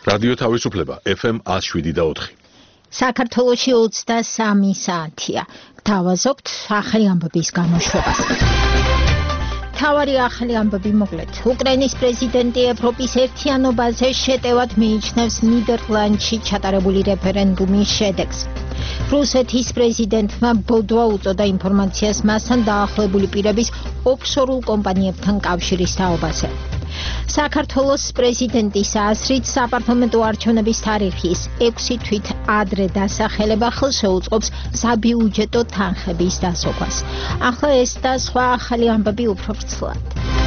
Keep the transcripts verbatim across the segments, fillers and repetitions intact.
რადიო თავისუფლება F M one oh seven და four. საქართველოში ოცდასამი საათია. Გთავაზობთ ახალი ამბების გამოშვებას. თავარი ახალი ამბები მოკლედ. უკრაინის პრეზიდენტი ევროპის ერთიანობაზე შეტევად მიიჩნევს ნიდერლანდში ჩატარებული რეფერენდუმის შედეგს. რუსეთის პრეზიდენტმა ბოდვა უწოდა ინფორმაციას მასთან დაახლოებული პირების ოფშორულ კომპანიებთან კავშირის თაობაზე. საქართველოს პრეზიდენტის აზრით საპარლამენტო არჩევნების თარიღის ექვსი თვით ადრე დასახელება ხელს შეუწყობს საბიუჯეტო თანხების დასოგვას. ახლა ეს და სხვა ახალი ამბები უფრო ვრცლად.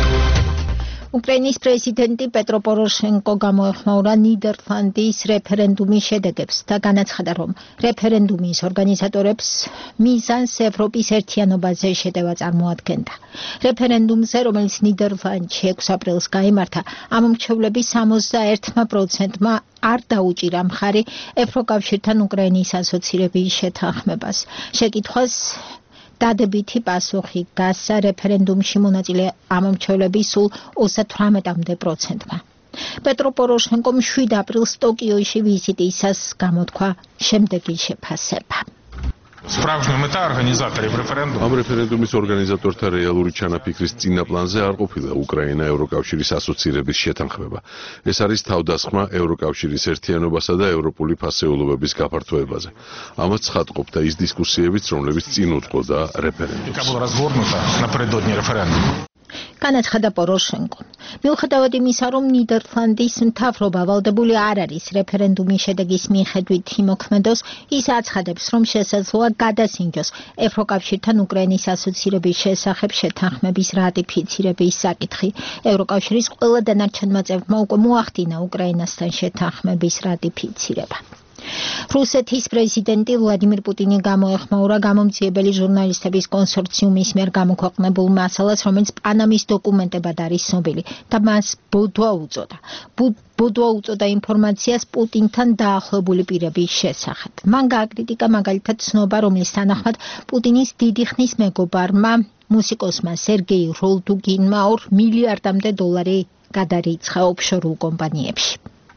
უკრაინის პრეზიდენტი პეტრო პოროშენკო გამოეხმაურა ნიდერლანდის რეფერენდუმის შედეგებს და განაცხადა, რომ რეფერენდუმის ორგანიზატორებს მიზანს ევროპის ერთიანობაზე შეტევა წარმოადგენდა. რეფერენდუმზე, რომელიც ნიდერლანდში ექვსი აპრილს გაიმართა, ამომრჩევლების სამოცდაერთმა პროცენტმა არ დაუჭირა მხარი ევროკავშირთან უკრაინის ასოცირების შეთანხმებას. შეკითხვას დადებითი პასუხი გასცა რეფერენდუმში მონაწილე ამომრჩევლების სულ ოცდათვრამეტამდე პროცენტმა. პეტრო პოროშენკომ შვიდ აპრილს ტოკიოში ვიზიტისას გამოთქვა შემდეგი შეფასება. Справжняя мета организаторов референдума. Ამ რეფერენდუმის ორგანიზატორთა რეალური ჩანაფიქრის წინა პლანზე არ ყოფილა უკრაინა ევროკავშირის ასოცირების შეთანხმება. ეს არის თავდასხმა ევროკავშირის ერთიანობასა და ევროპული ფასეულობების გაფართოებაზე. ამას ცხადყოფდა ის დისკუსიებიც, რომლებიც წინ უძღოდა რეფერენდუმს. Яка была развернута напередодні референдуму. განაცხადა პოროშენკო. მიუხედავად იმისა, რომ ნიდერლანდის მთავრობა ვალდებული არ არის რეფერენდუმის შედეგის მიხედვით იმოქმედოს, ის აცხადებს, რომ შესაძლოა გადასინჯოს ევროკავშირთან უკრაინის ასოცირების შესახებ შეთანხმების რატიფიცირების საკითხი. ევროკავშირის ყველა დანარჩენმა წევრმა უკვე მოახდინა უკრაინასთან შეთანხმების რატიფიცირება. რუსეთის პრეზიდენტი ვლადიმირ პუტინი გამოეხმაურა გამომძიებელი ჟურნალისტების კონსორციუმის მიერ გამოქვეყნებულ მასალას, რომელიც პანამის დოკუმენტებად არის ცნობილი და მას ბოდვა უწოდა. ბოდვა უწოდა ინფორმაციას პუტინთან დაახლოებული პირების შესახებ. მან გააკრიტიკა მაგალითად ცნობა, რომლის თანახმად პუტინის დიდი ხნის მეგობარმა მუსიკოსმა სერგეი როლდუგინმა ორ მილიარდამდე დოლარი გადარიცხა ოფშორულ კომპანიებში.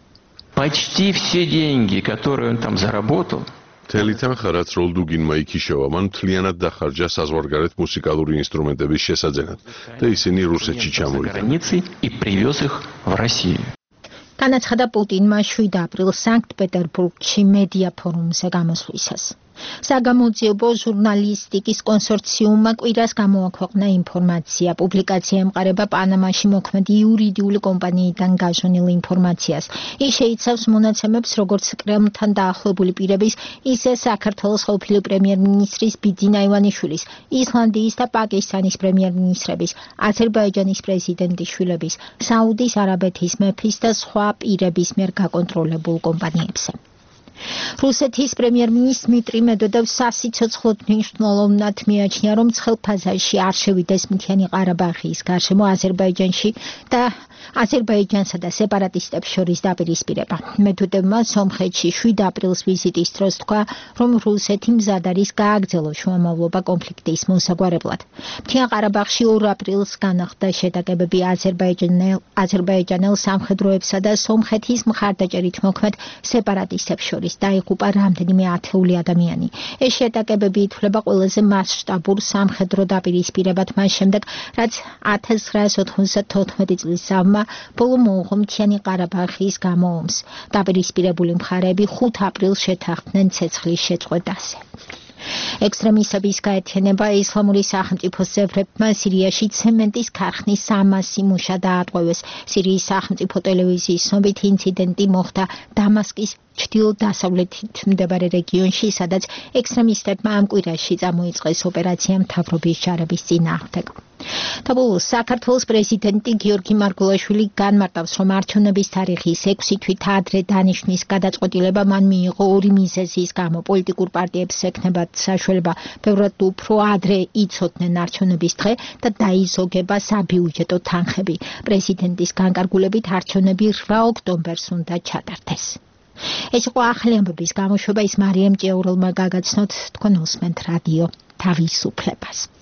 Почти все деньги, которые он там заработал, მთელი თანხა, რაც როლდუგინმა იქიშოვა, მან მთლიანად დახარჯა საზღვარგარეთ მუსიკალური ინსტრუმენტების შესაძენად და ისინი რუსეთში ჩამოვიდა. и привез их в Россию. განაცხადა პუტინმა შვიდ აპრილს სანქტ-პეტერბურგში მედია ფორუმზე გამოსვლისას. საგამოძიებო ჟურნალისტიკის კონსორციუმმა კვირას გამოაქვეყნა ინფორმაცია. პუბლიკაცია ემყარება პანამაში მოქმედი იურიდიული კომპანიიდან გაჟონილ ინფორმაციას. ის შეიცავს მონაცემებს როგორც კრემლთან დაახლოებული პირების, ისე საქართველოს ყოფილი პრემიერ-მინისტრის ბიძინა ივანიშვილის, ისლანდიის და პაკისტანის პრემიერ-მინისტრების, აზერბაიჯანის პრეზიდენტის შვილების, საუდის არაბეთის მეფის და სხვა პირების მიერ გაკონტროლებულ კომპანიებზე. რუსეთის პრემიერ-მინისტრ დმიტრი მედვედევს სასიცოცხლოდ მნიშვნელოვნად მიაჩნია, რომ ცხელ ფაზაში არ შევიდეს მთიანი ყარაბაღის გარშემო აზერბაიჯანში და აზერბაიჯანსა და სეპარატისტებს შორის დაპირისპირება. მედვედევმა სომხეთში შვიდ აპრილს ვიზიტის დროს თქვა, რომ რუსეთი მზად არის გააგრძელოს შუამავლობა კონფლიქტის მოსაგვარებლად. მთიან ყარაბაღში ორ აპრილს განახლდა შეტაკებები აზერბაიჯანელ აზერბაიჯანელ სამხედროებსა და სომხეთის მხარდაჭერით მოქმედ სეპარატისტებს შორის. დაიღუპა რამდენიმე ათეული ადამიანი. ეს შეტაკებები ითვლება ყველაზე მასშტაბურ სამხედრო დაპირისპირებად მას შემდეგ, რაც ათას ცხრაას ოთხმოცდათოთხმეტი წლის ზავმა ბოლო მოუღო მთიანი ყარაბაღის გამო ომს. დაპირისპირებული მხარეები ხუთ აპრილს შეთანხმდნენ ცეცხლის შეწყვეტაზე. ექსტრემისტების გაერთიანება ისლამური სახელმწიფოს წევრებმა სირიაში ცემენტის ქარხნის სამასი მუშა დაატყვევეს. სირიის სახელმწიფო ტელევიზიის ცნობით ინციდენტი მოხდა დამასკის ჩრდილო-დასავლეთით მდებარე რეგიონში, სადაც ექსტრემისტებმა ამ კვირაში წამოიწყეს ოპერაცია მთავრობის ჯარების წინააღმდეგ. თაბულოს საქართველოს პრეზიდენტი გიორგი მარგველაშვილი განმარტავს, რომ არჩევნების თარიღის ექვსი თვით ადრე დანიშვნის გადაწყვეტილება მან მიიღო ორი მიზეზის გამო. პოლიტიკურ პარტიებს ექნებათ საშუალება ბევრად უფრო ადრე იცოდნენ არჩევნების დღე და დაიზოგება საბიუჯეტო თანხები. პრეზიდენტის განკარგულებით არჩევნები რვა ოქტომბერს უნდა ჩატარდეს. ეს იყო ახალი ამბების გამოშვება, ის მარიამ ჭიაურელმა გაგაცნოთ, თქვენ უსმენთ რადიო თავისუფლებას.